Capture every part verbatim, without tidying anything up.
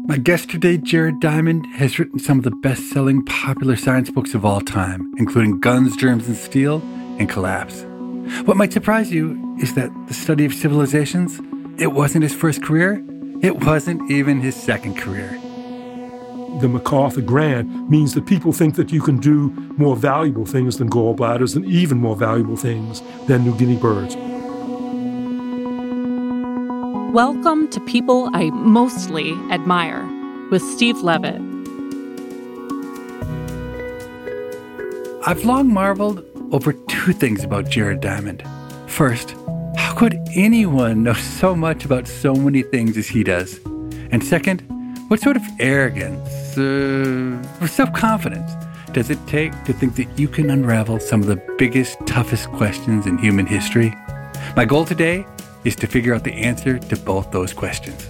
My guest today, Jared Diamond, has written some of the best-selling popular science books of all time, including Guns, Germs, and Steel and Collapse. What might surprise you is that the study of civilizations, it wasn't his first career. It wasn't even his second career. The MacArthur grant means that people think that you can do more valuable things than gallbladders and even more valuable things than New Guinea birds. Welcome to People I Mostly Admire with Steve Levitt. I've long marveled over two things about Jared Diamond. First, how could anyone know so much about so many things as he does? And second, what sort of arrogance uh, or self-confidence does it take to think that you can unravel some of the biggest, toughest questions in human history? My goal today is to figure out the answer to both those questions.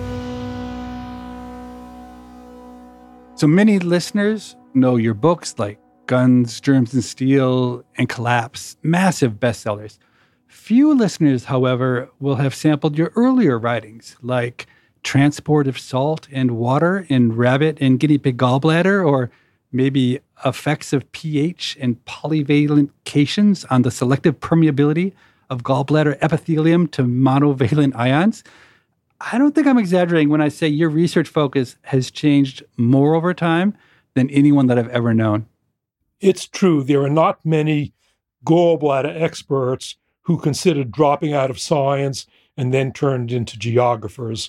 So many listeners know your books like Guns, Germs, and Steel, and Collapse, massive bestsellers. Few listeners, however, will have sampled your earlier writings like Transport of Salt and Water in Rabbit and Guinea Pig Gallbladder, or maybe Effects of pH and Polyvalent Cations on the Selective Permeability of Gallbladder Epithelium to Monovalent Ions. I don't think I'm exaggerating when I say your research focus has changed more over time than anyone that I've ever known. It's true. There are not many gallbladder experts who considered dropping out of science and then turned into geographers.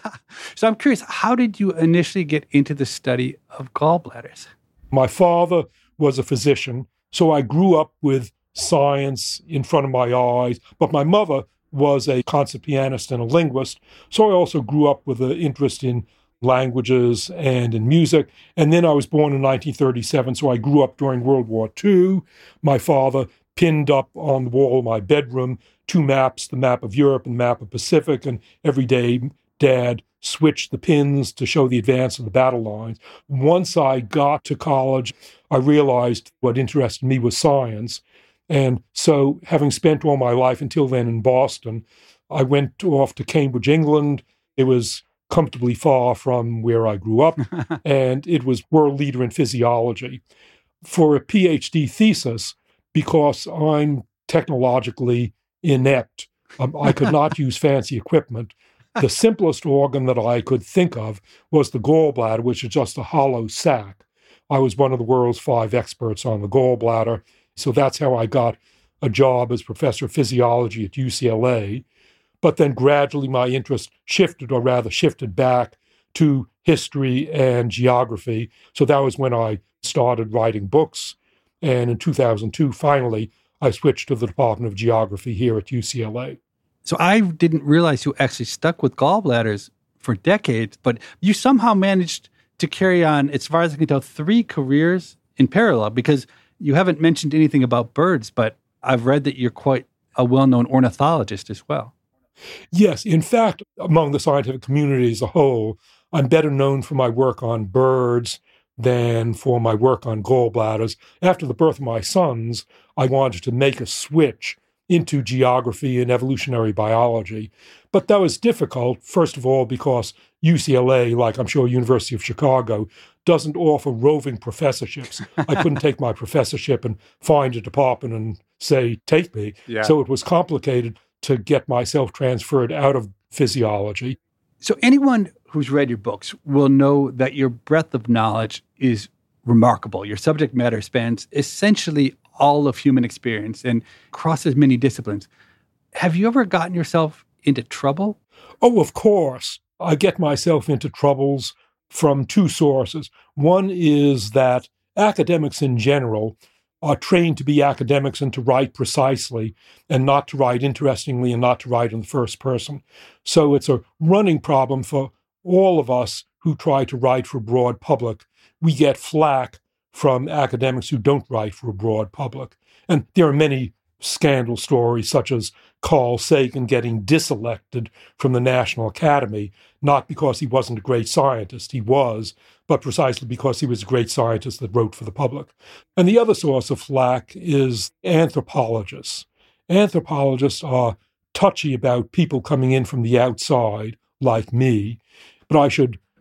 So I'm curious, how did you initially get into the study of gallbladders? My father was a physician, so I grew up with science in front of my eyes, but my mother was a concert pianist and a linguist, so I also grew up with an interest in languages and in music. And then I was born in nineteen thirty-seven, so I grew up during World War Two. My father pinned up on the wall of my bedroom two maps, the map of Europe and the map of Pacific, and every day Dad switched the pins to show the advance of the battle lines. Once I got to college, I realized what interested me was science. And so, having spent all my life until then in Boston, I went off to Cambridge, England. It was comfortably far from where I grew up, and it was world leader in physiology. For a PhD thesis, because I'm technologically inept, um, I could not use fancy equipment. The simplest organ that I could think of was the gallbladder, which is just a hollow sac. I was one of the world's five experts on the gallbladder. So that's how I got a job as professor of physiology at U C L A. But then gradually my interest shifted, or rather shifted back to history and geography. So that was when I started writing books. And in two thousand two, finally, I switched to the Department of Geography here at U C L A. So I didn't realize you actually stuck with gallbladders for decades, but you somehow managed to carry on, as far as I can tell, three careers in parallel, because you haven't mentioned anything about birds, but I've read that you're quite a well-known ornithologist as well. Yes. In fact, among the scientific community as a whole, I'm better known for my work on birds than for my work on gallbladders. After the birth of my sons, I wanted to make a switch into geography and evolutionary biology. But that was difficult, first of all, because U C L A, like I'm sure University of Chicago, doesn't offer roving professorships. I couldn't take my professorship and find a department and say, take me. Yeah. So it was complicated to get myself transferred out of physiology. So anyone who's read your books will know that your breadth of knowledge is remarkable. Your subject matter spans essentially all of human experience and crosses many disciplines. Have you ever gotten yourself into trouble? Oh, of course. I get myself into troubles from two sources. One is that academics in general are trained to be academics and to write precisely and not to write interestingly and not to write in the first person. So it's a running problem for all of us who try to write for a broad public. We get flack from academics who don't write for a broad public. And there are many scandal stories, such as Carl Sagan getting diselected from the National Academy, not because he wasn't a great scientist, he was, but precisely because he was a great scientist that wrote for the public. And the other source of flack is anthropologists. Anthropologists are touchy about people coming in from the outside, like me, but I should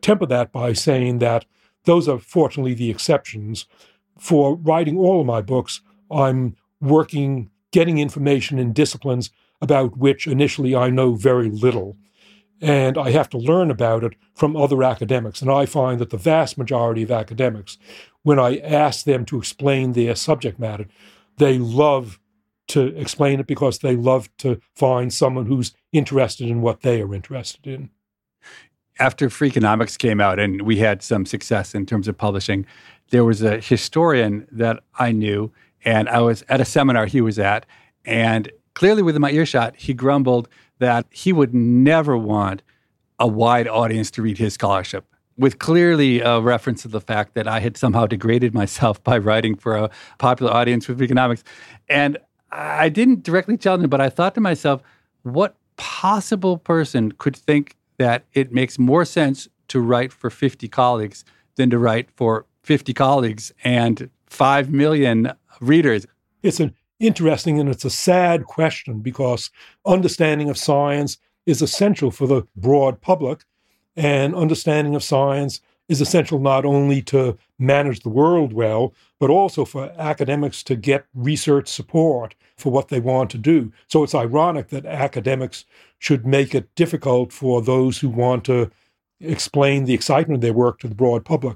temper that by saying that those are fortunately the exceptions. For writing all of my books, I'm working, getting information in disciplines about which initially I know very little. And I have to learn about it from other academics. And I find that the vast majority of academics, when I ask them to explain their subject matter, they love to explain it because they love to find someone who's interested in what they are interested in. After Freakonomics came out and we had some success in terms of publishing, there was a historian that I knew, and I was at a seminar he was at, and clearly within my earshot, he grumbled that he would never want a wide audience to read his scholarship, with clearly a reference to the fact that I had somehow degraded myself by writing for a popular audience with Freakonomics. And I didn't directly challenge him, but I thought to myself, what possible person could think that it makes more sense to write for fifty colleagues than to write for fifty colleagues and five million readers? It's an interesting and it's a sad question because understanding of science is essential for the broad public, and understanding of science is essential not only to manage the world well, but also for academics to get research support for what they want to do. So it's ironic that academics should make it difficult for those who want to explain the excitement of their work to the broad public.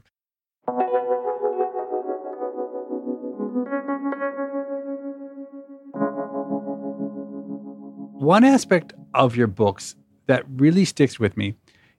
One aspect of your books that really sticks with me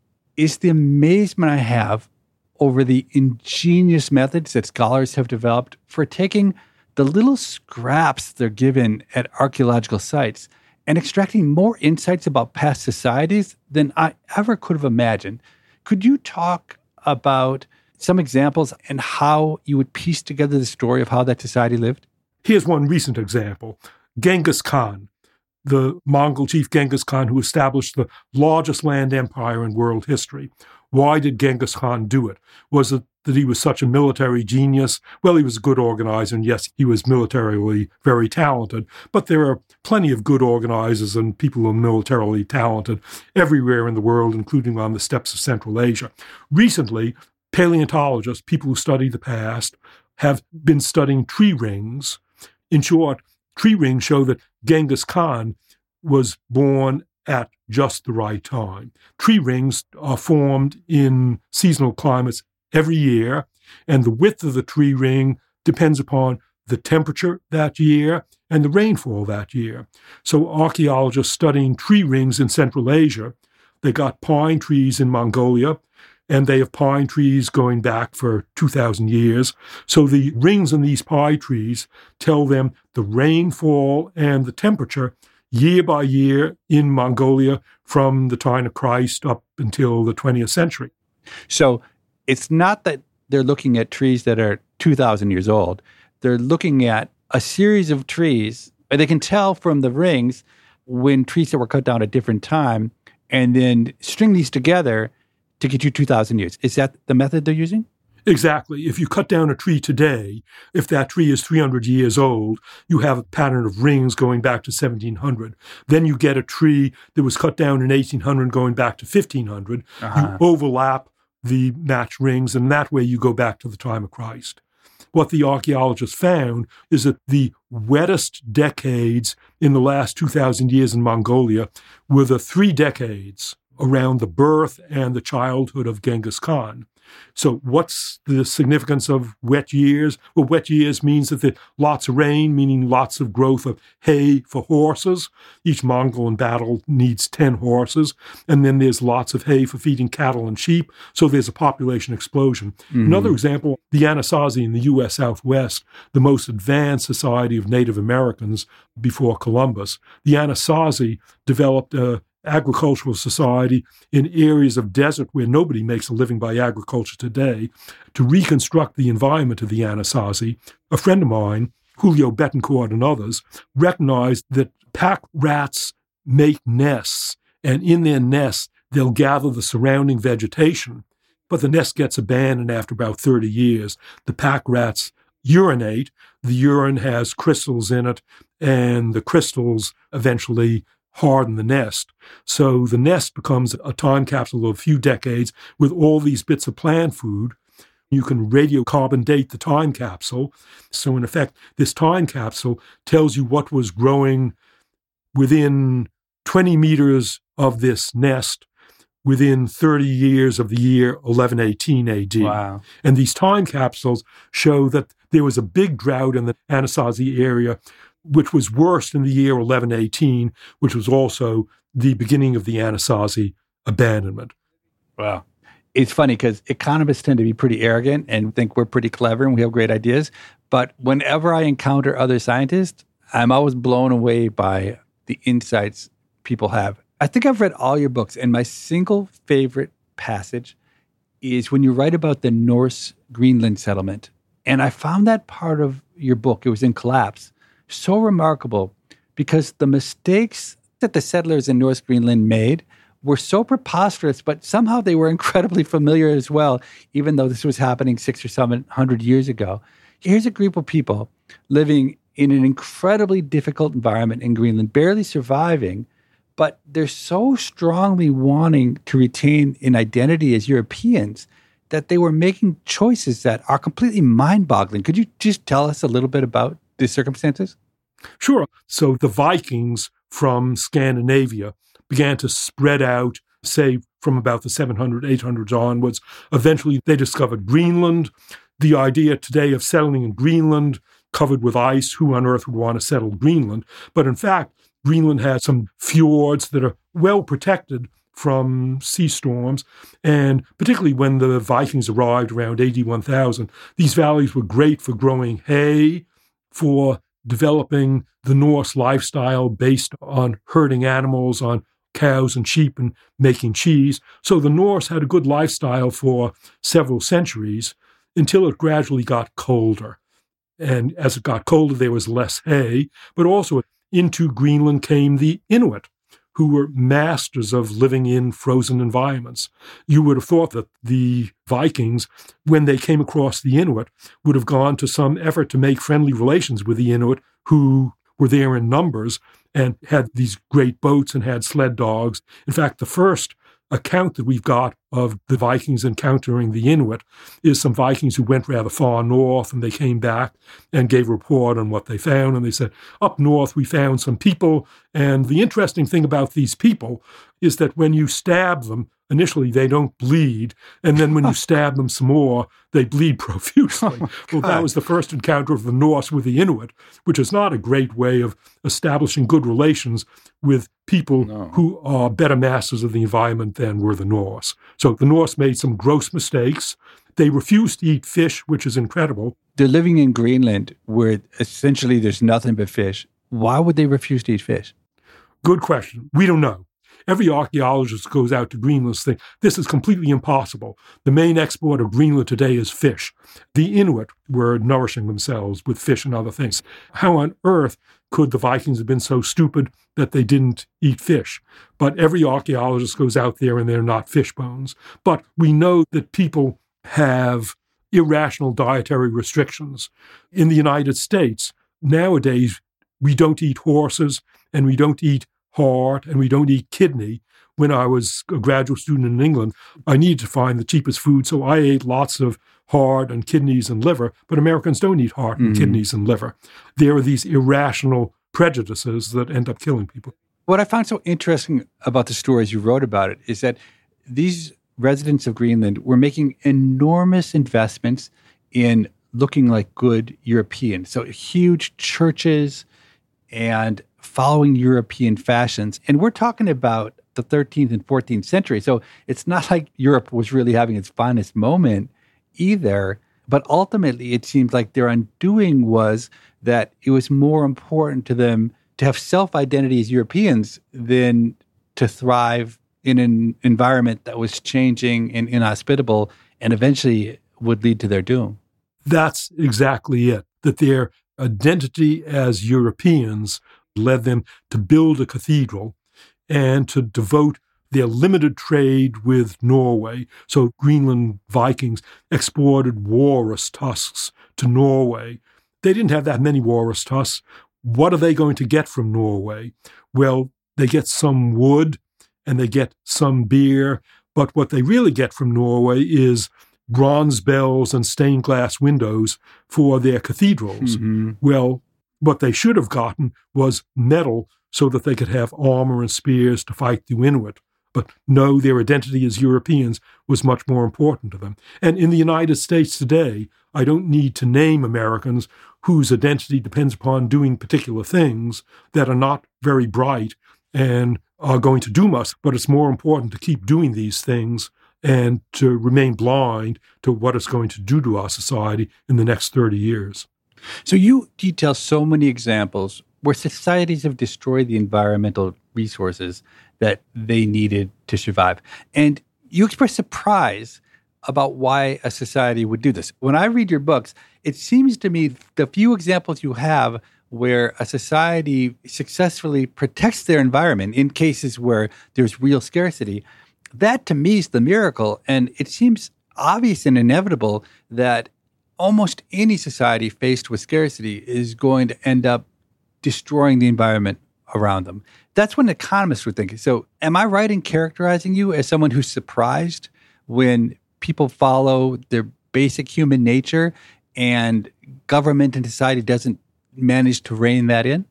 is the amazement I have over the ingenious methods that scholars have developed for taking the little scraps they're given at archaeological sites and extracting more insights about past societies than I ever could have imagined. Could you talk about some examples and how you would piece together the story of how that society lived? Here's one recent example. Genghis Khan, the Mongol chief Genghis Khan, who established the largest land empire in world history. Why did Genghis Khan do it? Was it that he was such a military genius? Well, he was a good organizer, and yes, he was militarily very talented. But there are plenty of good organizers and people who are militarily talented everywhere in the world, including on the steppes of Central Asia. Recently, paleontologists, people who study the past, have been studying tree rings. In short, tree rings show that Genghis Khan was born at just the right time. Tree rings are formed in seasonal climates every year, and the width of the tree ring depends upon the temperature that year and the rainfall that year. So archaeologists studying tree rings in Central Asia, they got pine trees in Mongolia, and they have pine trees going back for two thousand years. So the rings in these pine trees tell them the rainfall and the temperature year by year in Mongolia from the time of Christ up until the twentieth century. So it's not that they're looking at trees that are two thousand years old. They're looking at a series of trees, and they can tell from the rings when trees that were cut down at different time, and then string these together to get you two thousand years. Is that the method they're using? Exactly. If you cut down a tree today, if that tree is three hundred years old, you have a pattern of rings going back to seventeen hundred. Then you get a tree that was cut down in eighteen hundred going back to fifteen hundred. Uh-huh. You overlap the matched rings, and that way you go back to the time of Christ. What the archaeologists found is that the wettest decades in the last two thousand years in Mongolia were the three decades around the birth and the childhood of Genghis Khan. So what's the significance of wet years? Well, wet years means that there's lots of rain, meaning lots of growth of hay for horses. Each Mongol in battle needs ten horses. And then there's lots of hay for feeding cattle and sheep. So there's a population explosion. Mm-hmm. Another example, the Anasazi in the U S Southwest, the most advanced society of Native Americans before Columbus. The Anasazi developed a agricultural society in areas of desert where nobody makes a living by agriculture today. To reconstruct the environment of the Anasazi, a friend of mine, Julio Betancourt and others, recognized that pack rats make nests, and in their nests, they'll gather the surrounding vegetation, but the nest gets abandoned after about thirty years. The pack rats urinate. The urine has crystals in it, and the crystals eventually harden the nest. So the nest becomes a time capsule of a few decades with all these bits of plant food. You can radiocarbon date the time capsule. So in effect, this time capsule tells you what was growing within twenty meters of this nest within thirty years of the year eleven eighteen A D. Wow. And these time capsules show that there was a big drought in the Anasazi area, which was worse in the year eleven eighteen, which was also the beginning of the Anasazi abandonment. Wow. It's funny because economists tend to be pretty arrogant and think we're pretty clever and we have great ideas. But whenever I encounter other scientists, I'm always blown away by the insights people have. I think I've read all your books, and my single favorite passage is when you write about the Norse Greenland settlement. And I found that part of your book, it was in Collapse, so remarkable because the mistakes that the settlers in North Greenland made were so preposterous, but somehow they were incredibly familiar as well, even though this was happening six or seven hundred years ago. Here's a group of people living in an incredibly difficult environment in Greenland, barely surviving, but they're so strongly wanting to retain an identity as Europeans that they were making choices that are completely mind-boggling. Could you just tell us a little bit about the circumstances? Sure. So the Vikings from Scandinavia began to spread out, say, from about the seven hundred, eight hundreds onwards. Eventually, they discovered Greenland. The idea today of settling in Greenland, covered with ice, who on earth would want to settle Greenland? But in fact, Greenland has some fjords that are well protected from sea storms. And particularly when the Vikings arrived around A D one thousand, these valleys were great for growing hay, for developing the Norse lifestyle based on herding animals, on cows and sheep and making cheese. So the Norse had a good lifestyle for several centuries until it gradually got colder. And as it got colder, there was less hay, but also into Greenland came the Inuit, who were masters of living in frozen environments. You would have thought that the Vikings, when they came across the Inuit, would have gone to some effort to make friendly relations with the Inuit, who were there in numbers and had these great boats and had sled dogs. In fact, the first account that we've got of the Vikings encountering the Inuit is some Vikings who went rather far north, and they came back and gave a report on what they found. And they said, up north, we found some people. And the interesting thing about these people is that when you stab them, initially they don't bleed. And then when you stab them some more, they bleed profusely. Oh, well, that was the first encounter of the Norse with the Inuit, which is not a great way of establishing good relations with people no. who are better masters of the environment than were the Norse. So the Norse made some gross mistakes. They refused to eat fish, which is incredible. They're living in Greenland where essentially there's nothing but fish. Why would they refuse to eat fish? Good question. We don't know. Every archaeologist goes out to Greenland saying, this is completely impossible. The main export of Greenland today is fish. The Inuit were nourishing themselves with fish and other things. How on earth could the Vikings have been so stupid that they didn't eat fish? But every archaeologist goes out there and they're not fish bones. But we know that people have irrational dietary restrictions. In the United States, nowadays, we don't eat horses and we don't eat heart and we don't eat kidney. When I was a graduate student in England, I needed to find the cheapest food, so I ate lots of heart and kidneys and liver, but Americans don't eat heart and mm. kidneys and liver. There are these irrational prejudices that end up killing people. What I found so interesting about the stories you wrote about it is that these residents of Greenland were making enormous investments in looking like good Europeans. So huge churches and following European fashions. And we're talking about the thirteenth and fourteenth century. So it's not like Europe was really having its finest moment either. But ultimately, it seems like their undoing was that it was more important to them to have self-identity as Europeans than to thrive in an environment that was changing and inhospitable and eventually would lead to their doom. That's exactly it, that their identity as Europeans led them to build a cathedral and to devote their limited trade with Norway. So Greenland Vikings exported walrus tusks to Norway. They didn't have that many walrus tusks. What are they going to get from Norway? Well, they get some wood, and they get some beer. But what they really get from Norway is bronze bells and stained glass windows for their cathedrals. Mm-hmm. Well, what they should have gotten was metal so that they could have armor and spears to fight the Inuit. But no, their identity as Europeans was much more important to them. And in the United States today, I don't need to name Americans whose identity depends upon doing particular things that are not very bright and are going to doom us. But it's more important to keep doing these things and to remain blind to what it's going to do to our society in the next thirty years. So you detail so many examples where societies have destroyed the environmental resources that they needed to survive. And you express surprise about why a society would do this. When I read your books, it seems to me the few examples you have where a society successfully protects their environment in cases where there's real scarcity, that to me is the miracle. And it seems obvious and inevitable that almost any society faced with scarcity is going to end up destroying the environment around them. That's what an economist would think. So am I right in characterizing you as someone who's surprised when people follow their basic human nature and government and society doesn't manage to rein that in?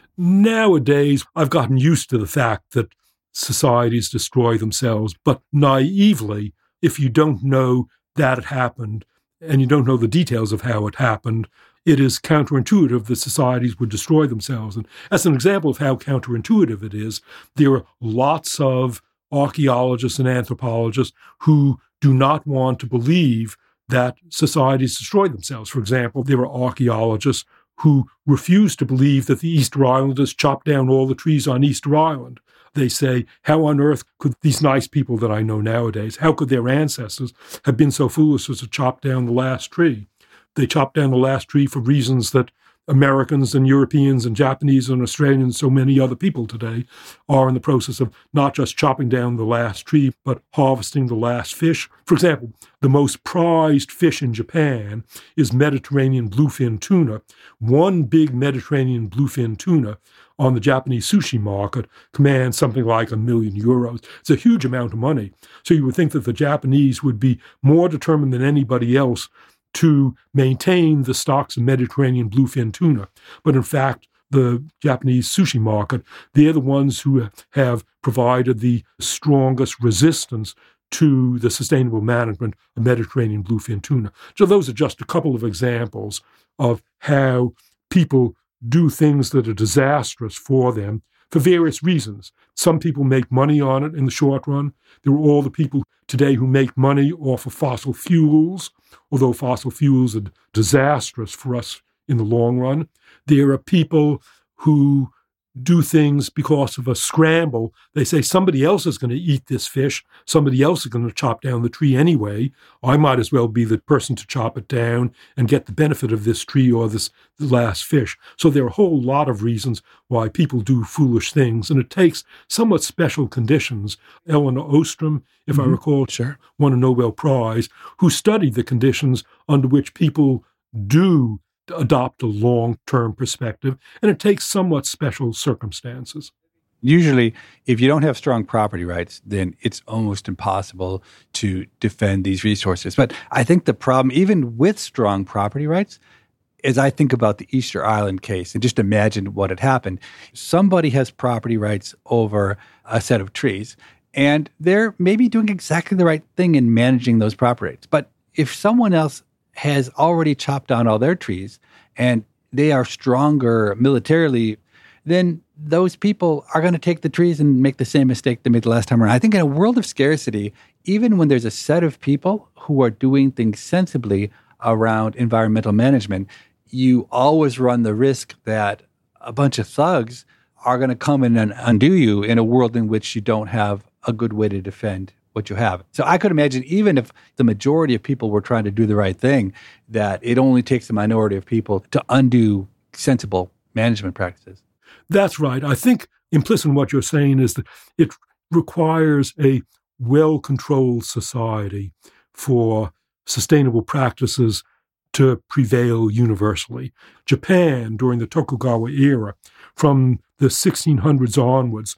Nowadays, I've gotten used to the fact that societies destroy themselves, but naively, if you don't know that it happened and you don't know the details of how it happened, it is counterintuitive that societies would destroy themselves. And as an example of how counterintuitive it is, there are lots of archaeologists and anthropologists who do not want to believe that societies destroy themselves. For example, there are archaeologists who refuse to believe that the Easter Islanders chopped down all the trees on Easter Island. They say, how on earth could these nice people that I know nowadays, how could their ancestors have been so foolish as to chop down the last tree? They chopped down the last tree for reasons that Americans and Europeans and Japanese and Australians, so many other people today, are in the process of not just chopping down the last tree, but harvesting the last fish. For example, the most prized fish in Japan is Mediterranean bluefin tuna. One big Mediterranean bluefin tuna on the Japanese sushi market commands something like a million euros. It's a huge amount of money. So you would think that the Japanese would be more determined than anybody else to maintain the stocks of Mediterranean bluefin tuna. But in fact, the Japanese sushi market, they're the ones who have provided the strongest resistance to the sustainable management of Mediterranean bluefin tuna. So those are just a couple of examples of how people do things that are disastrous for them for various reasons. Some people make money on it in the short run. There are all the people today who make money off of fossil fuels, although fossil fuels are disastrous for us in the long run. There are people who do things because of a scramble. They say somebody else is going to eat this fish. Somebody else is going to chop down the tree anyway. I might as well be the person to chop it down and get the benefit of this tree or this last fish. So there are a whole lot of reasons why people do foolish things, and it takes somewhat special conditions. Elinor Ostrom, if mm-hmm. I recall, sure. won a Nobel Prize, who studied the conditions under which people do adopt a long-term perspective, and it takes somewhat special circumstances. Usually, if you don't have strong property rights, then it's almost impossible to defend these resources. But I think the problem, even with strong property rights, is I think about the Easter Island case and just imagine what had happened. Somebody has property rights over a set of trees, and they're maybe doing exactly the right thing in managing those property rights. But if someone else has already chopped down all their trees and they are stronger militarily, then those people are going to take the trees and make the same mistake they made the last time around. I think in a world of scarcity, even when there's a set of people who are doing things sensibly around environmental management, you always run the risk that a bunch of thugs are going to come in and undo you in a world in which you don't have a good way to defend what you have. So I could imagine even if the majority of people were trying to do the right thing, that it only takes a minority of people to undo sensible management practices. That's right. I think implicit in what you're saying is that it requires a well-controlled society for sustainable practices to prevail universally. Japan, during the Tokugawa era, from the sixteen hundreds onwards,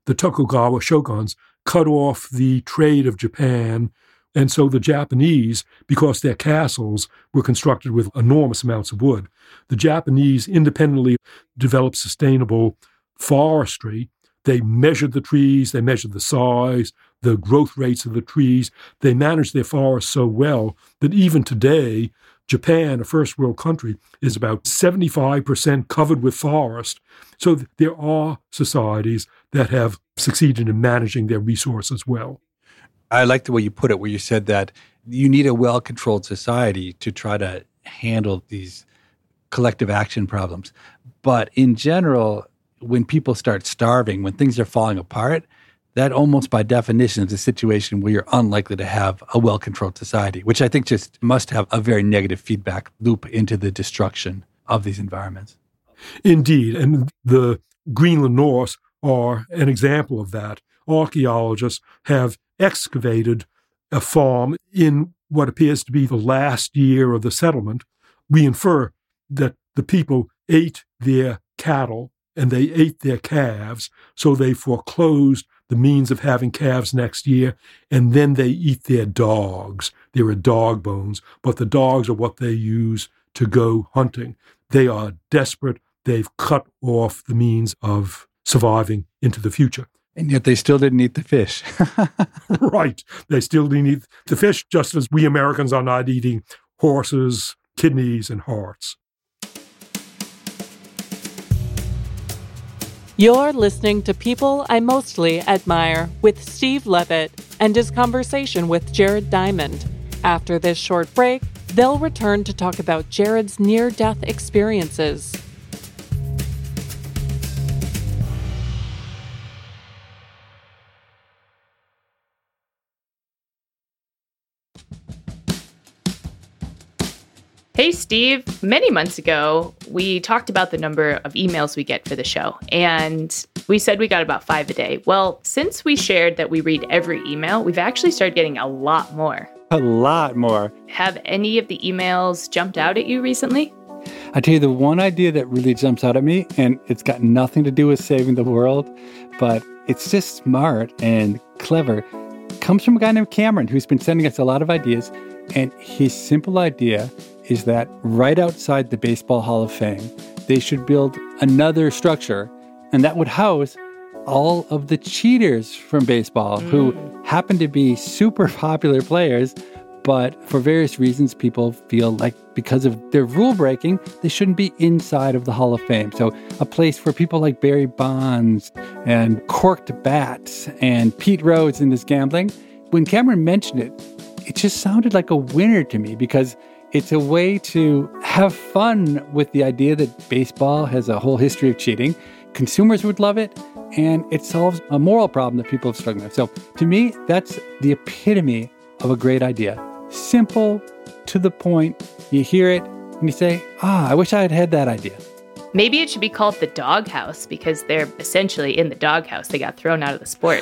the Tokugawa shoguns cut off the trade of Japan. And so the Japanese, because their castles were constructed with enormous amounts of wood, the Japanese independently developed sustainable forestry. They measured the trees, they measured the size, the growth rates of the trees. They managed their forests so well that even today, Japan, a first world country, is about seventy-five percent covered with forest. So th- there are societies that have succeeded in managing their resources well. I like the way you put it, where you said that you need a well-controlled society to try to handle these collective action problems. But in general, when people start starving, when things are falling apart, that almost by definition is a situation where you're unlikely to have a well-controlled society, which I think just must have a very negative feedback loop into the destruction of these environments. Indeed, and the Greenland Norse are an example of that. Archaeologists have excavated a farm in what appears to be the last year of the settlement. We infer that the people ate their cattle and they ate their calves, so they foreclosed the means of having calves next year, and then they eat their dogs. There are dog bones, but the dogs are what they use to go hunting. They are desperate. They've cut off the means of surviving into the future. And yet they still didn't eat the fish. Right. They still didn't eat the fish, just as we Americans are not eating horses, kidneys, and hearts. You're listening to People I Mostly Admire with Steve Levitt and his conversation with Jared Diamond. After this short break, they'll return to talk about Jared's near-death experiences. Hey, Steve. Many months ago, we talked about the number of emails we get for the show, and we said we got about five a day. Well, since we shared that we read every email, we've actually started getting a lot more. A lot more. Have any of the emails jumped out at you recently? I tell you, the one idea that really jumps out at me, and it's got nothing to do with saving the world, but it's just smart and clever, comes from a guy named Cameron, who's been sending us a lot of ideas. And his simple idea is that right outside the Baseball Hall of Fame, they should build another structure, and that would house all of the cheaters from baseball mm. who happen to be super popular players, but for various reasons, people feel like because of their rule breaking, they shouldn't be inside of the Hall of Fame. So a place for people like Barry Bonds and corked bats and Pete Rose in his gambling. When Cameron mentioned it, it just sounded like a winner to me, because it's a way to have fun with the idea that baseball has a whole history of cheating. Consumers would love it, and it solves a moral problem that people have struggled with. So to me, that's the epitome of a great idea. Simple, to the point. You hear it, and you say, ah, I wish I had had that idea. Maybe it should be called the doghouse, because they're essentially in the doghouse. They got thrown out of the sport.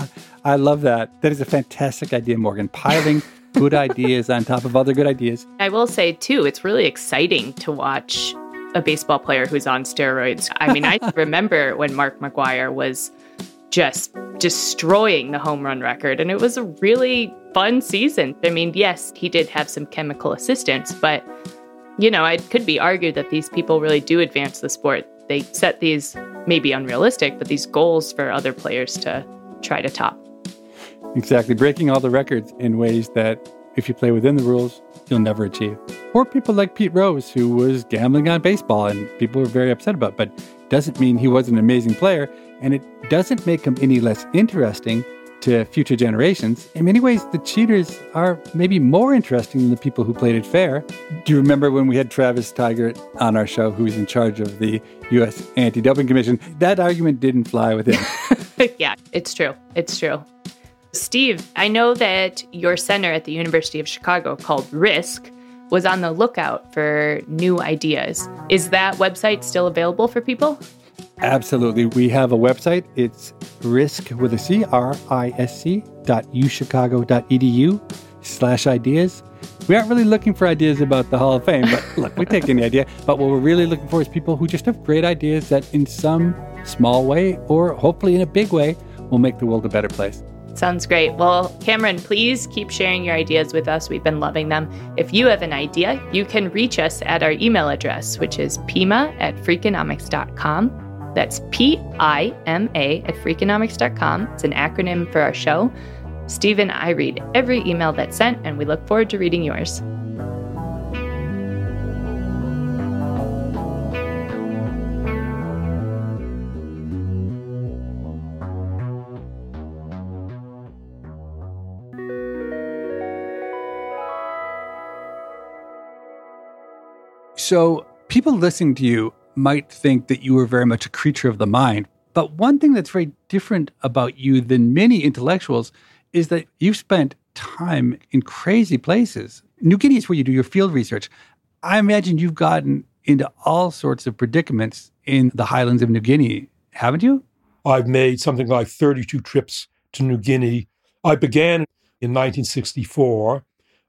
I love that. That is a fantastic idea, Morgan. Piling good ideas on top of other good ideas. I will say, too, it's really exciting to watch a baseball player who's on steroids. I mean, I remember when Mark McGwire was just destroying the home run record, and it was a really fun season. I mean, yes, he did have some chemical assistance, but, you know, it could be argued that these people really do advance the sport. They set these, maybe unrealistic, but these goals for other players to try to top. Exactly. Breaking all the records in ways that if you play within the rules, you'll never achieve. Or people like Pete Rose, who was gambling on baseball and people were very upset about, but doesn't mean he wasn't an amazing player. And it doesn't make him any less interesting to future generations. In many ways, the cheaters are maybe more interesting than the people who played it fair. Do you remember when we had Travis Tigert on our show, who's in charge of the U S Anti-Doping Commission? That argument didn't fly with him. Yeah, it's true. It's true. Steve, I know that your center at the University of Chicago, called RISC, was on the lookout for new ideas. Is that website still available for people? Absolutely. We have a website. It's RISC with a C, R I S C dot uchicago dot E D U slash ideas. We aren't really looking for ideas about the Hall of Fame, but look, we take any idea. But what we're really looking for is people who just have great ideas that in some small way, or hopefully in a big way, will make the world a better place. Sounds great. Well, Cameron, please keep sharing your ideas with us. We've been loving them. If you have an idea, you can reach us at our email address, which is pima at freakonomics dot com. That's P I M A at freakonomics dot com. It's an acronym for our show. Steve and I read every email that's sent, and we look forward to reading yours. So people listening to you might think that you were very much a creature of the mind. But one thing that's very different about you than many intellectuals is that you've spent time in crazy places. New Guinea is where you do your field research. I imagine you've gotten into all sorts of predicaments in the highlands of New Guinea, haven't you? I've made something like thirty-two trips to New Guinea. I began in nineteen sixty-four,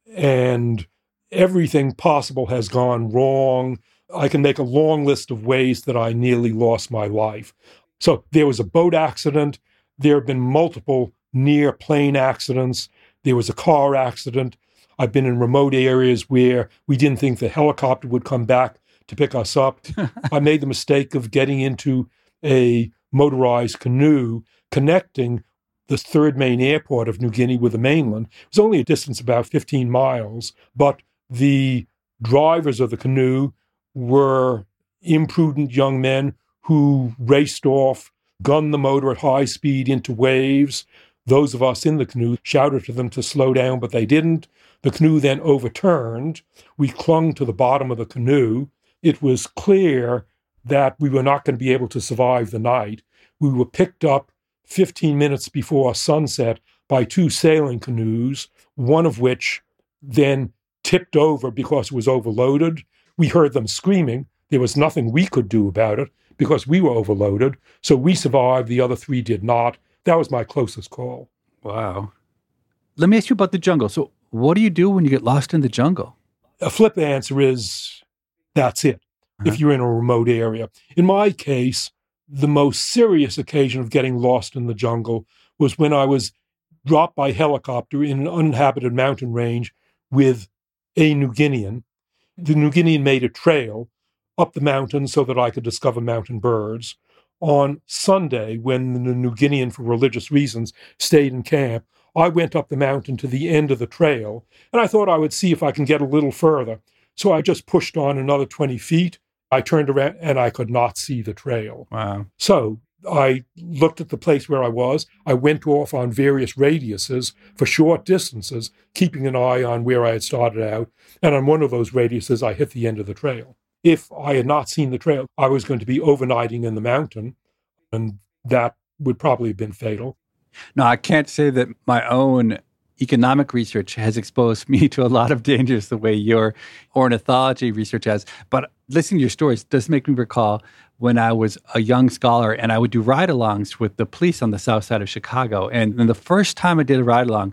and everything possible has gone wrong. I can make a long list of ways that I nearly lost my life. So there was a boat accident. There have been multiple near plane accidents. There was a car accident. I've been in remote areas where we didn't think the helicopter would come back to pick us up. I made the mistake of getting into a motorized canoe connecting the third main airport of New Guinea with the mainland. It was only a distance about fifteen miles, but the drivers of the canoe were imprudent young men who raced off, gunned the motor at high speed into waves. Those of us in the canoe shouted to them to slow down, but they didn't. The canoe then overturned. We clung to the bottom of the canoe. It was clear that we were not going to be able to survive the night. We were picked up fifteen minutes before sunset by two sailing canoes, one of which then tipped over because it was overloaded. We heard them screaming. There was nothing we could do about it because we were overloaded. So we survived. The other three did not. That was my closest call. Wow. Let me ask you about the jungle. So what do you do when you get lost in the jungle? A flip answer is that's it, uh-huh. if you're in a remote area. In my case, the most serious occasion of getting lost in the jungle was when I was dropped by helicopter in an uninhabited mountain range with a New Guinean. The New Guinean made a trail up the mountain so that I could discover mountain birds. On Sunday, when the New Guinean, for religious reasons, stayed in camp, I went up the mountain to the end of the trail, and I thought I would see if I can get a little further. So I just pushed on another twenty feet. I turned around, and I could not see the trail. Wow. So I looked at the place where I was. I went off on various radiuses for short distances, keeping an eye on where I had started out. And on one of those radiuses, I hit the end of the trail. If I had not seen the trail, I was going to be overnighting in the mountain, and that would probably have been fatal. No, I can't say that my own economic research has exposed me to a lot of dangers the way your ornithology research has. But listening to your stories does make me recall when I was a young scholar and I would do ride-alongs with the police on the south side of Chicago. And then the first time I did a ride-along,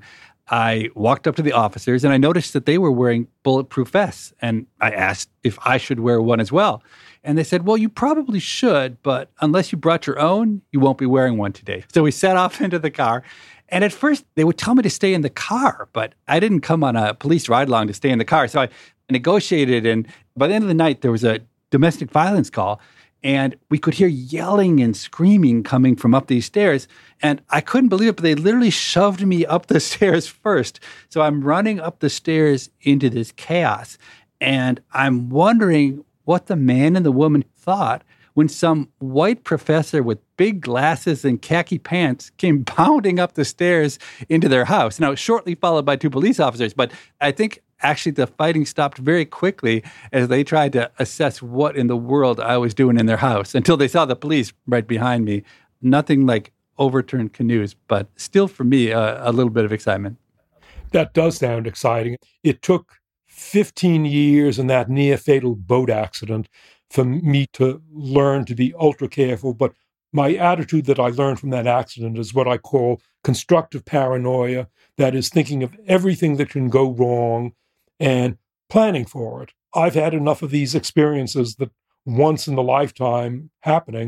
I walked up to the officers and I noticed that they were wearing bulletproof vests. And I asked if I should wear one as well. And they said, well, you probably should, but unless you brought your own, you won't be wearing one today. So we set off into the car. And at first, they would tell me to stay in the car, but I didn't come on a police ride-along to stay in the car. So I negotiated, and by the end of the night, there was a domestic violence call, and we could hear yelling and screaming coming from up these stairs. And I couldn't believe it, but they literally shoved me up the stairs first. So I'm running up the stairs into this chaos, and I'm wondering what the man and the woman thought when some white professor with big glasses and khaki pants came bounding up the stairs into their house. Now, shortly followed by two police officers, but I think actually the fighting stopped very quickly as they tried to assess what in the world I was doing in their house until they saw the police right behind me. Nothing like overturned canoes, but still for me, uh, a little bit of excitement. That does sound exciting. It took fifteen years and that near-fatal boat accident for me to learn to be ultra careful, but my attitude that I learned from that accident is what I call constructive paranoia, that is thinking of everything that can go wrong and planning for it. I've had enough of these experiences that once in a lifetime happening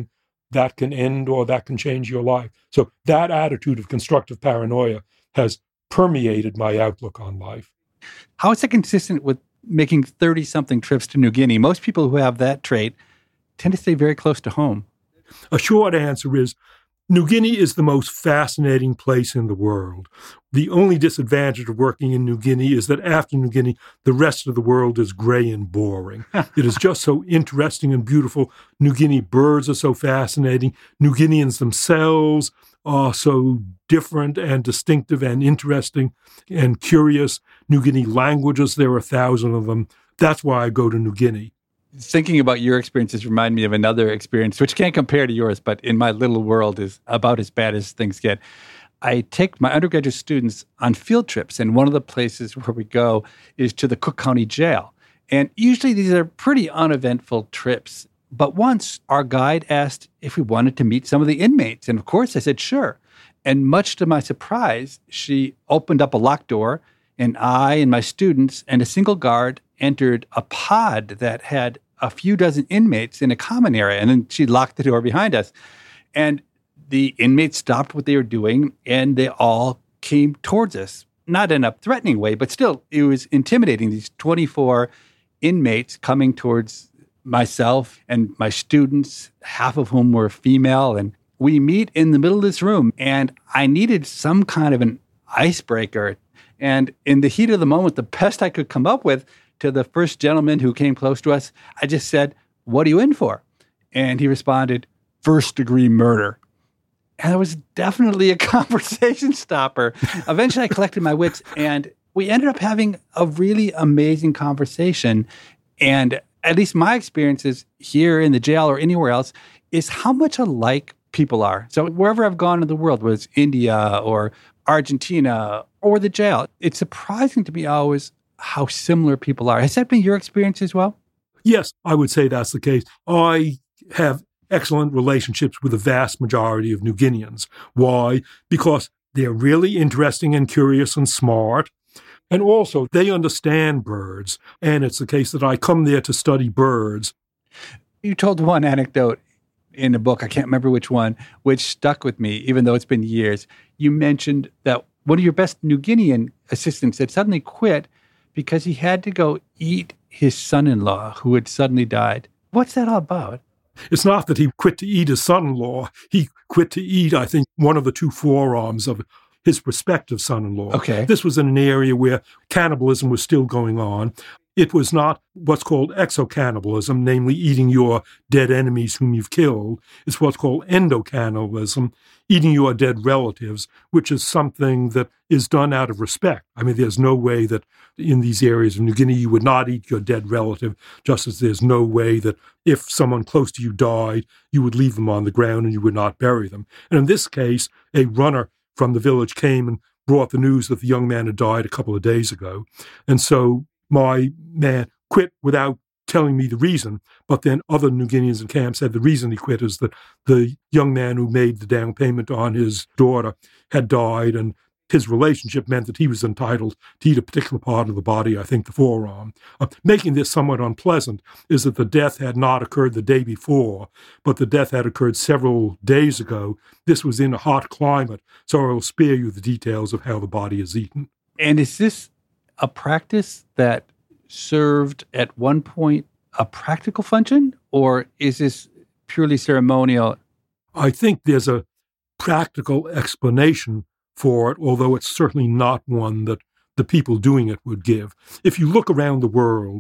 that can end or that can change your life. So that attitude of constructive paranoia has permeated my outlook on life. How is that consistent with making thirty-something trips to New Guinea? Most people who have that trait tend to stay very close to home. A short answer is New Guinea is the most fascinating place in the world. The only disadvantage of working in New Guinea is that after New Guinea, the rest of the world is gray and boring. It is just so interesting and beautiful. New Guinea birds are so fascinating. New Guineans themselves are so different and distinctive and interesting and curious. New Guinea languages, there are a thousand of them. That's why I go to New Guinea. Thinking about your experiences remind me of another experience, which can't compare to yours, but in my little world is about as bad as things get. I take my undergraduate students on field trips, and one of the places where we go is to the Cook County Jail. And usually these are pretty uneventful trips. But once our guide asked if we wanted to meet some of the inmates. And of course I said, sure. And much to my surprise, she opened up a locked door, and I and my students and a single guard entered a pod that had a few dozen inmates in a common area. And then she locked the door behind us. And the inmates stopped what they were doing, and they all came towards us. Not in a threatening way, but still, it was intimidating. These twenty-four inmates coming towards myself and my students, half of whom were female. And we meet in the middle of this room, and I needed some kind of an icebreaker. And in the heat of the moment, the best I could come up with to the first gentleman who came close to us, I just said, "What are you in for?" And he responded, "First-degree murder." And it was definitely a conversation stopper. Eventually, I collected my wits, and we ended up having a really amazing conversation. And at least my experiences here in the jail or anywhere else is how much alike people are. So wherever I've gone in the world, whether it's India or Argentina or the jail, it's surprising to me always how similar people are. Has that been your experience as well? Yes, I would say that's the case. I have excellent relationships with the vast majority of New Guineans. Why? Because they're really interesting and curious and smart. And also, they understand birds. And it's the case that I come there to study birds. You told one anecdote in a book, I can't remember which one, which stuck with me, even though it's been years. You mentioned that one of your best New Guinean assistants had suddenly quit because he had to go eat his son-in-law who had suddenly died. What's that all about? It's not that he quit to eat his son-in-law. He quit to eat, I think, one of the two forearms of his prospective son-in-law. Okay. This was in an area where cannibalism was still going on. It was not what's called exocannibalism, namely eating your dead enemies whom you've killed. It's what's called endocannibalism, eating your dead relatives, which is something that is done out of respect. I mean, there's no way that in these areas of New Guinea you would not eat your dead relative, just as there's no way that if someone close to you died, you would leave them on the ground and you would not bury them. And in this case, a runner from the village came and brought the news that the young man had died a couple of days ago. And so my man quit without telling me the reason, but then other New Guineans in camp said the reason he quit is that the young man who made the down payment on his daughter had died, and his relationship meant that he was entitled to eat a particular part of the body, I think the forearm. Uh, making this somewhat unpleasant is that the death had not occurred the day before, but the death had occurred several days ago. This was in a hot climate, so I will spare you the details of how the body is eaten. And is this a practice that served at one point a practical function, or is this purely ceremonial? I think there's a practical explanation for it, although it's certainly not one that the people doing it would give. If you look around the world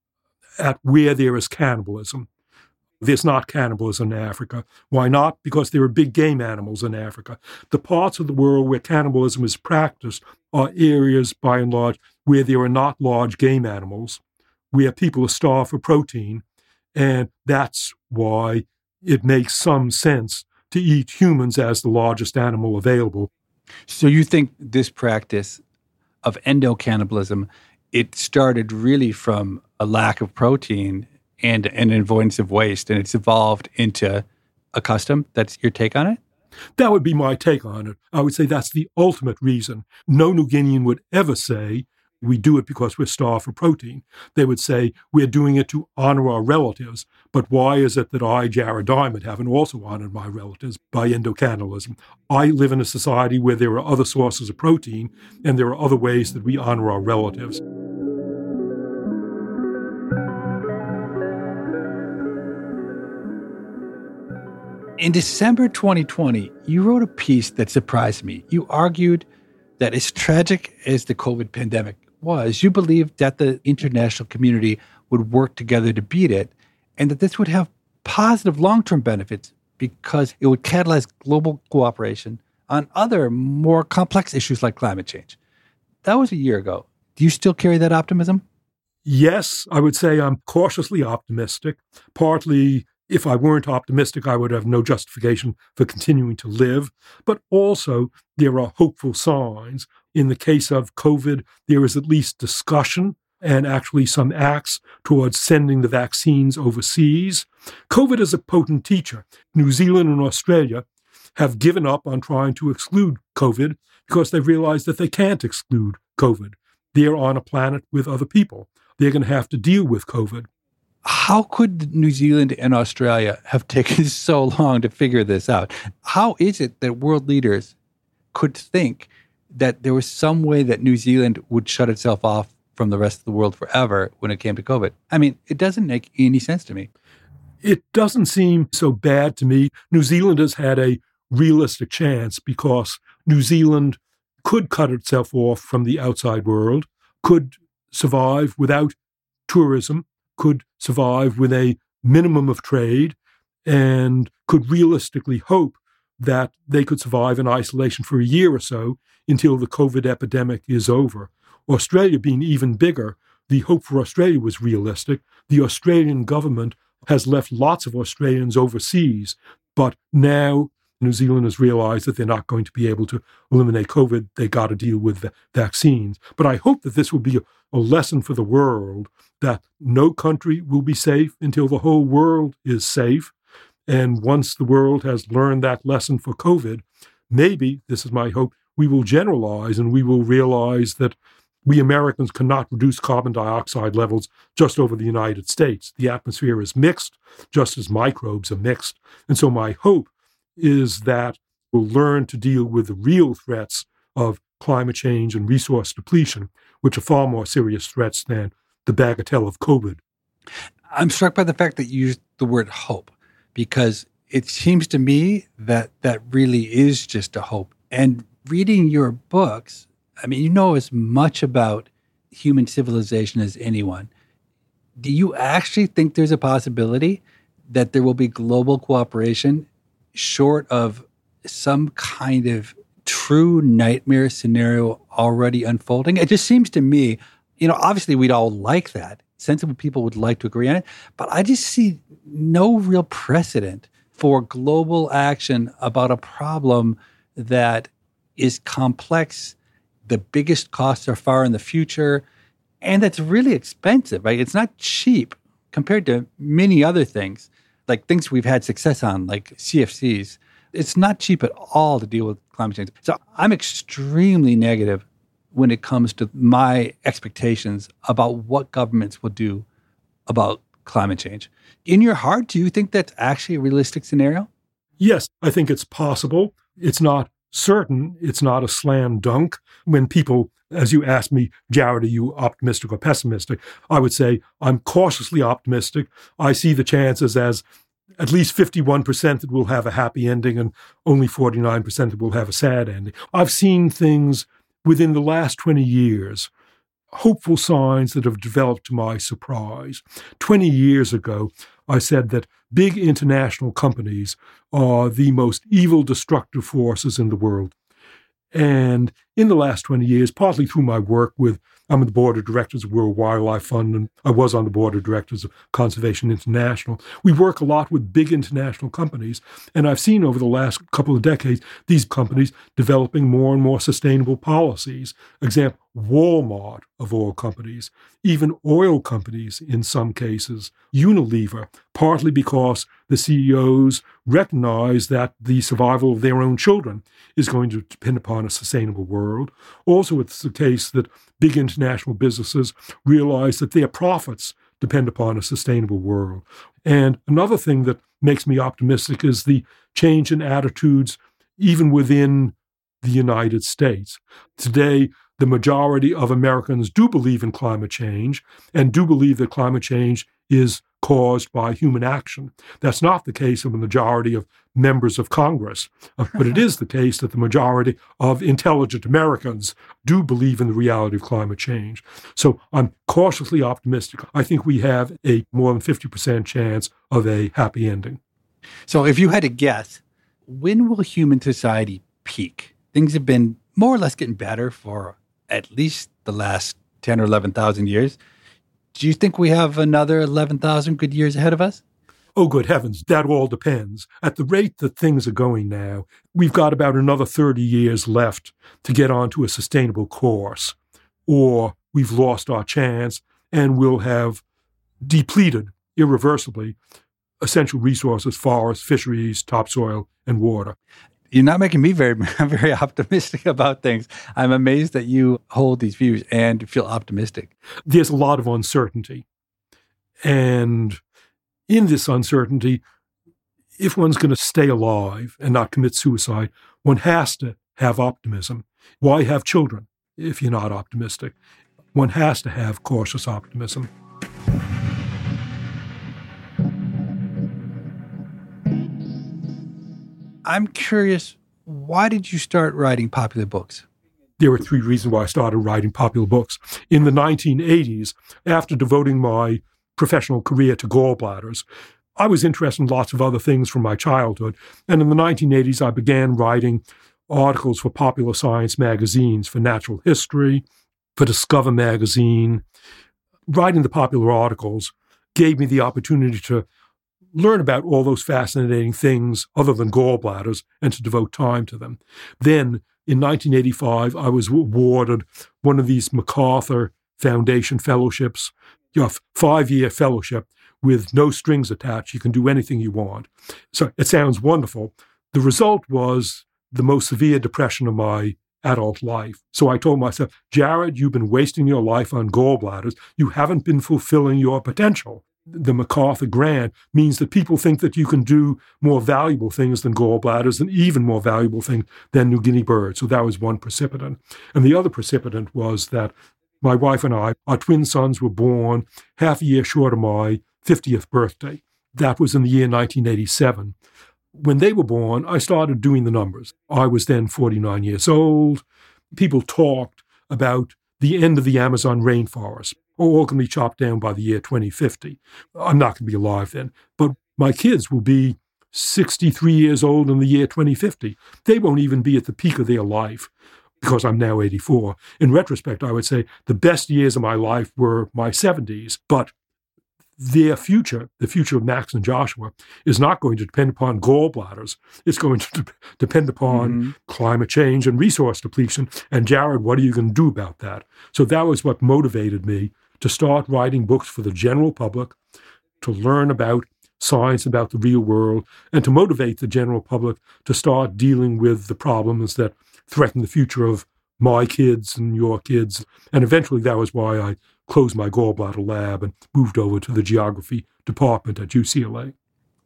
at where there is cannibalism, there's not cannibalism in Africa. Why not? Because there are big game animals in Africa. The parts of the world where cannibalism is practiced are areas, by and large, where there are not large game animals, where people are starved for protein, and that's why it makes some sense to eat humans as the largest animal available. So you think this practice of endocannibalism, it started really from a lack of protein and an avoidance of waste, and it's evolved into a custom? That's your take on it? That would be my take on it. I would say that's the ultimate reason. No New Guinean would ever say, we do it because we're starved for protein. They would say, we're doing it to honor our relatives. But why is it that I, Jared Diamond, haven't also honored my relatives by endocannibalism? I live in a society where there are other sources of protein, and there are other ways that we honor our relatives. In December twenty twenty, you wrote a piece that surprised me. You argued that as tragic as the COVID pandemic was, you believed that the international community would work together to beat it, and that this would have positive long-term benefits because it would catalyze global cooperation on other, more complex issues like climate change. That was a year ago. Do you still carry that optimism? Yes, I would say I'm cautiously optimistic. Partly, if I weren't optimistic, I would have no justification for continuing to live. But also, there are hopeful signs. In the case of COVID, there is at least discussion and actually some acts towards sending the vaccines overseas. COVID is a potent teacher. New Zealand and Australia have given up on trying to exclude COVID because they've realized that they can't exclude COVID. They're on a planet with other people. They're going to have to deal with COVID. How could New Zealand and Australia have taken so long to figure this out? How is it that world leaders could think that there was some way that New Zealand would shut itself off from the rest of the world forever when it came to COVID? I mean, it doesn't make any sense to me. It doesn't seem so bad to me. New Zealand has had a realistic chance because New Zealand could cut itself off from the outside world, could survive without tourism, could survive with a minimum of trade, and could realistically hope that they could survive in isolation for a year or so until the COVID epidemic is over. Australia being even bigger, the hope for Australia was realistic. The Australian government has left lots of Australians overseas, but now New Zealand has realized that they're not going to be able to eliminate COVID. They got to deal with the vaccines. But I hope that this will be a, a lesson for the world that no country will be safe until the whole world is safe. And once the world has learned that lesson for COVID, maybe, this is my hope, we will generalize and we will realize that we Americans cannot reduce carbon dioxide levels just over the United States. The atmosphere is mixed, just as microbes are mixed. And so my hope is that we'll learn to deal with the real threats of climate change and resource depletion, which are far more serious threats than the bagatelle of COVID. I'm struck by the fact that you used the word hope, because it seems to me that that really is just a hope. And reading your books, I mean, you know as much about human civilization as anyone. Do you actually think there's a possibility that there will be global cooperation short of some kind of true nightmare scenario already unfolding? It just seems to me, you know, obviously we'd all like that. Sensible people would like to agree on it. But I just see no real precedent for global action about a problem that is complex. The biggest costs are far in the future, and that's really expensive, right? It's not cheap compared to many other things, like things we've had success on, like C F Cs. It's not cheap at all to deal with climate change. So I'm extremely negative when it comes to my expectations about what governments will do about climate change. In your heart, do you think that's actually a realistic scenario? Yes, I think it's possible. It's not certain. It's not a slam dunk. When people, as you asked me, Jared, are you optimistic or pessimistic? I would say I'm cautiously optimistic. I see the chances as at least fifty-one percent that will have a happy ending and only forty-nine percent that will have a sad ending. I've seen things within the last twenty years, hopeful signs that have developed to my surprise. twenty years ago, I said that big international companies are the most evil, destructive forces in the world. And in the last twenty years, partly through my work with, I'm on the board of directors of World Wildlife Fund, and I was on the board of directors of Conservation International. We work a lot with big international companies, and I've seen over the last couple of decades, these companies developing more and more sustainable policies. Example, Walmart, of all companies, even oil companies in some cases, Unilever, partly because the C E Os recognize that the survival of their own children is going to depend upon a sustainable world. world. Also, it's the case that big international businesses realize that their profits depend upon a sustainable world. And another thing that makes me optimistic is the change in attitudes even within the United States. Today, the majority of Americans do believe in climate change and do believe that climate change is caused by human action. That's not the case of the majority of members of Congress, uh, but it is the case that the majority of intelligent Americans do believe in the reality of climate change. So I'm cautiously optimistic. I think we have a more than fifty percent chance of a happy ending. So if you had to guess, when will human society peak? Things have been more or less getting better for at least the last ten or eleven thousand years. Do you think we have another eleven thousand good years ahead of us? Oh, good heavens, that all depends. At the rate that things are going now, we've got about another thirty years left to get onto a sustainable course, or we've lost our chance and we'll have depleted irreversibly essential resources, forests, fisheries, topsoil, and water. You're not making me very, very optimistic about things. I'm amazed that you hold these views and feel optimistic. There's a lot of uncertainty. And in this uncertainty, if one's going to stay alive and not commit suicide, one has to have optimism. Why have children if you're not optimistic? One has to have cautious optimism. I'm curious, why did you start writing popular books? There were three reasons why I started writing popular books. In the nineteen eighties, after devoting my professional career to gallbladders, I was interested in lots of other things from my childhood. And in the nineteen eighties, I began writing articles for popular science magazines, for Natural History, for Discover magazine. Writing the popular articles gave me the opportunity to learn about all those fascinating things other than gallbladders and to devote time to them. Then, in nineteen eighty-five, I was awarded one of these MacArthur Foundation fellowships, you know, five-year fellowship with no strings attached. You can do anything you want. So it sounds wonderful. The result was the most severe depression of my adult life. So I told myself, Jared, you've been wasting your life on gallbladders. You haven't been fulfilling your potential. The MacArthur grant means that people think that you can do more valuable things than gallbladders and even more valuable things than New Guinea birds. So that was one precipitant. And the other precipitant was that my wife and I, our twin sons were born half a year short of my fiftieth birthday. That was in the year nineteen eighty-seven. When they were born, I started doing the numbers. I was then forty-nine years old. People talked about the end of the Amazon rainforest. All can be chopped down by the year twenty fifty. I'm not going to be alive then. But my kids will be sixty-three years old in the year twenty fifty. They won't even be at the peak of their life because I'm now eighty-four. In retrospect, I would say the best years of my life were my seventies. But their future, the future of Max and Joshua, is not going to depend upon gallbladders. It's going to de- depend upon mm-hmm. climate change and resource depletion. And Jared, what are you going to do about that? So that was what motivated me to start writing books for the general public, to learn about science, about the real world, and to motivate the general public to start dealing with the problems that threaten the future of my kids and your kids. And eventually that was why I closed my gallbladder lab and moved over to the geography department at U C L A.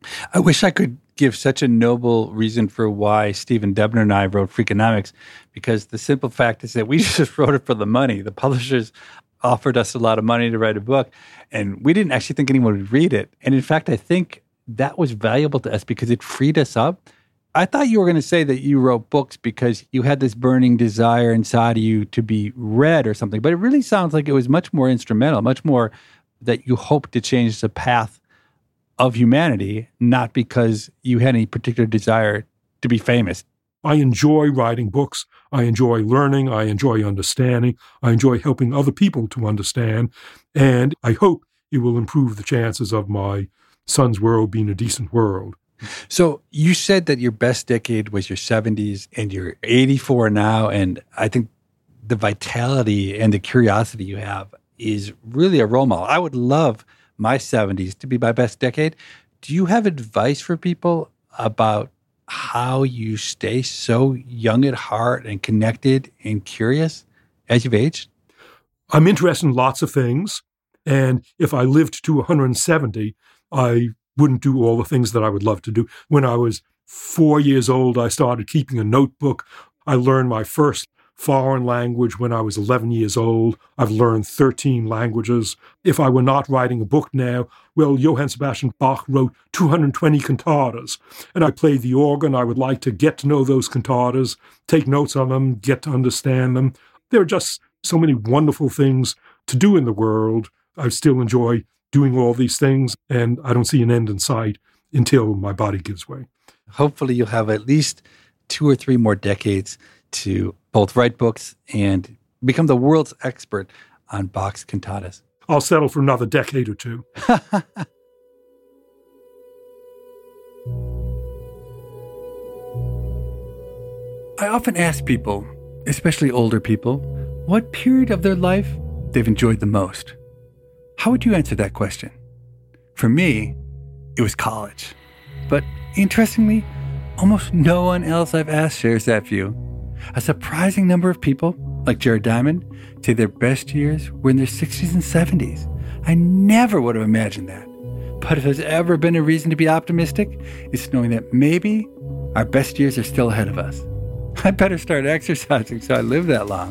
I wish I could give such a noble reason for why Stephen Debner and I wrote Freakonomics, because the simple fact is that we just wrote it for the money. The publishers offered us a lot of money to write a book, and we didn't actually think anyone would read it. And in fact, I think that was valuable to us because it freed us up. I thought you were going to say that you wrote books because you had this burning desire inside of you to be read or something, but it really sounds like it was much more instrumental, much more that you hoped to change the path of humanity, not because you had any particular desire to be famous. I enjoy writing books. I enjoy learning. I enjoy understanding. I enjoy helping other people to understand. And I hope it will improve the chances of my son's world being a decent world. So you said that your best decade was your seventies and you're eighty-four now. And I think the vitality and the curiosity you have is really a role model. I would love my seventies to be my best decade. Do you have advice for people about how you stay so young at heart and connected and curious as you've aged? I'm interested in lots of things. And if I lived to one hundred seventy, I wouldn't do all the things that I would love to do. When I was four years old, I started keeping a notebook. I learned my first foreign language when I was eleven years old. I've learned thirteen languages. If I were not writing a book now, well, Johann Sebastian Bach wrote two hundred twenty cantatas, and I played the organ. I would like to get to know those cantatas, take notes on them, get to understand them. There are just so many wonderful things to do in the world. I still enjoy doing all these things, and I don't see an end in sight until my body gives way. Hopefully you'll have at least two or three more decades to both write books and become the world's expert on Bach's cantatas. I'll settle for another decade or two. I often ask people, especially older people, what period of their life they've enjoyed the most. How would you answer that question? For me, it was college. But interestingly, almost no one else I've asked shares that view. A surprising number of people, like Jared Diamond, say their best years were in their sixties and seventies. I never would have imagined that. But if there's ever been a reason to be optimistic, it's knowing that maybe our best years are still ahead of us. I better start exercising so I live that long.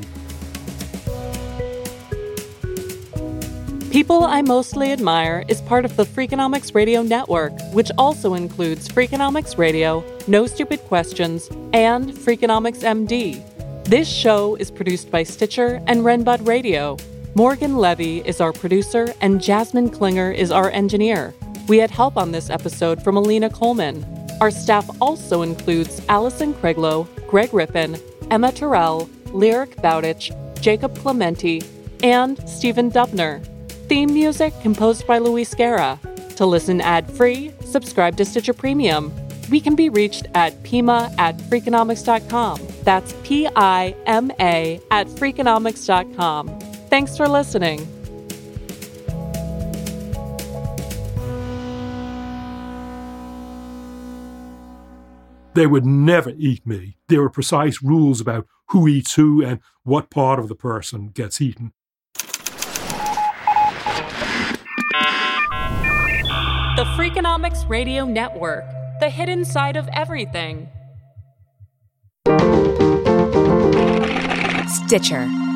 People I Mostly Admire is part of the Freakonomics Radio Network, which also includes Freakonomics Radio, No Stupid Questions, and Freakonomics M D. This show is produced by Stitcher and Renbud Radio. Morgan Levy is our producer, and Jasmine Klinger is our engineer. We had help on this episode from Alina Coleman. Our staff also includes Allison Craiglow, Greg Rippin, Emma Terrell, Lyric Bowditch, Jacob Clementi, and Stephen Dubner. Theme music composed by Luis Guerra. To listen ad-free, subscribe to Stitcher Premium. We can be reached at pima at freakonomics dot com. That's P I M A at freakonomics dot com. Thanks for listening. They would never eat me. There are precise rules about who eats who and what part of the person gets eaten. The Freakonomics Radio Network, the hidden side of everything. Stitcher.